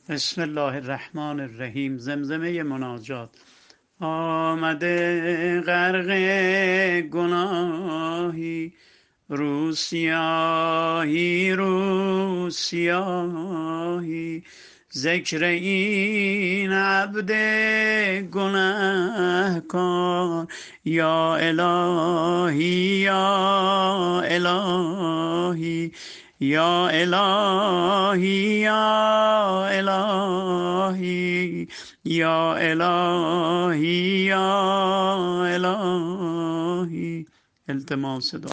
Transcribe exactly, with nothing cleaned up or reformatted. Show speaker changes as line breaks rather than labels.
بسم الله الرحمن الرحیم. زمزمه مناجات. آمده غرق گناهی، روسیاهی روسیاهی، ذکر این عبد گنهکار. یا الهی یا الهی یا الهی یا الهی یا الهی یا الهی. التماس دعا.